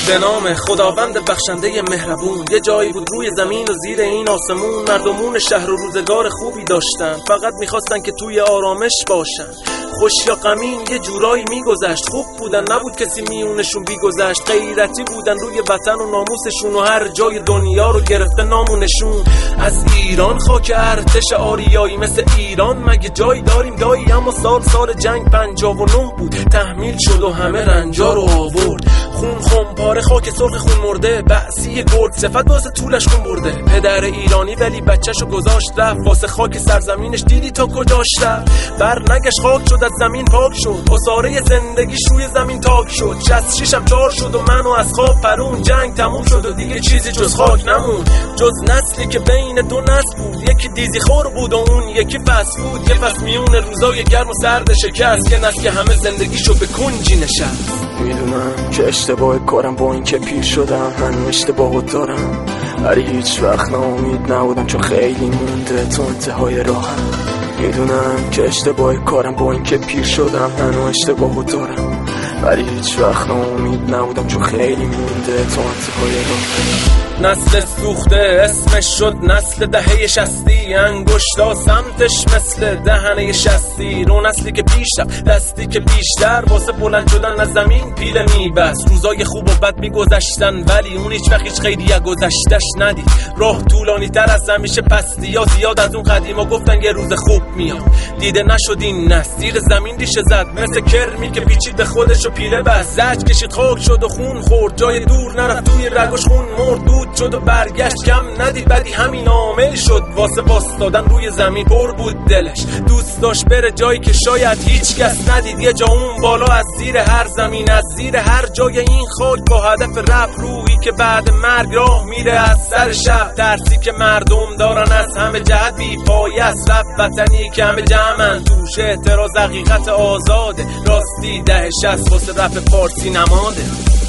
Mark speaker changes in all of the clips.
Speaker 1: به نام خداوند بخشنده مهربون. یه جایی بود روی زمین و زیر این آسمون، مردمون شهر و روزگار خوبی داشتن، فقط میخواستن که توی آرامش باشن. خوش یا غمین یه جورایی میگذشت، خوب بودن نبود کسی میونشون بیگذشت. غیرتی بودن روی وطن و ناموسشون، و هر جای دنیا رو گرفته نامونشون. از ایران خاک ارتش آریایی، مثل ایران مگه جایی داریم دایی؟ اما سال جنگ 59 بود، تحمیل شد و همه رنجا رو آورد. خون پاره خاک سرخ خون مرده، بعثی گرد صفت واسه طولش خون برده. پدر ایرانی ولی بچه‌شو گذاشت رفت، واسه خاک سرزمینش دیدی تا کجاش رفت. بر نگش خاک شد از زمین پاک شد، اساره زندگیش روی زمین تاک شد. 66 هم 4 شد و منو از خواب پرون. جنگ تموم شد و دیگه چیزی جز خاک نمون، جز نسلی که بین دو نسل بود. یکی دیزی خور بود و اون یکی فس بود. یه پس میون روزای گرم و سرد شکست، که نسل که همه زندگیشو به کنجی نشست.
Speaker 2: میدونم که اشتباه کارم، با این که پیر شدم من اشتباهو دارم، ولی هیچ وقت ناامید نبودم چون خیلی مونده تو انتهای راهم. میدونم که اشتباه کارم، با این که پیر شدم من اشتباهو دارم، ولی هیچ وقت ناامید نبودم چون خیلی مونده تو انتهای راهم.
Speaker 1: نسل سوخته اسمش شد نسل دهه 60، انگشتا سمتش مثل دهنه 60. رو نسلی که پیش رفت، دستی که بیشتر واسه بلند شدن از زمین پیله میبست. روزای خوب و بد میگذشتن ولی اون هیچ وقت هیچ خیلی گذشتش ندید. راه طولانی تر از همیشه، پستی ها زیاد از اون قدیما گفتن یه روز خوب میاد. دیده نشد این نسل زیر زمین ریشه زد، مثل کرمی که پیچید به خودش و پیله بست. زج کشید خاک شد و خون خورد، جای دور نرفت توی رگش خون مرد. دود شد و برگشت کم ندید، بعدی همین عامل شد واسه باستادن روی زمین. پر بود دلش، دوست داشت بره جایی که شاید هیچ کس ندید. یه جا اون بالا از زیر هر زمین، از زیر هر جای این خاک، با هدف رفت روحی که بعد مرگ راه میره از سر شب. ترسی که مردم دارن از همه جهت بی پایه است، رفت وطنی که همه جمعن توش. اعتراض حقیقت آزاده، راستی 10-60 واسه رپ فارسی نماده.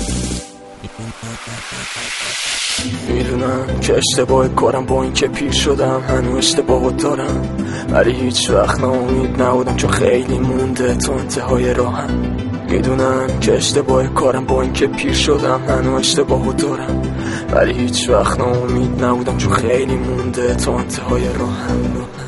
Speaker 2: میدونم که اشتباه کارم، با این که پیر شدم هنو اشتباهو دارم، ولی هیچ وقت ناامید نبودم چون خیلی مونده تو انتهای راهم. میدونم که اشتباه کارم، با این که پیر شدم هنو اشتباهو دارم، ولی هیچ وقت ناامید نبودم چون خیلی مونده تو انتهای راهم.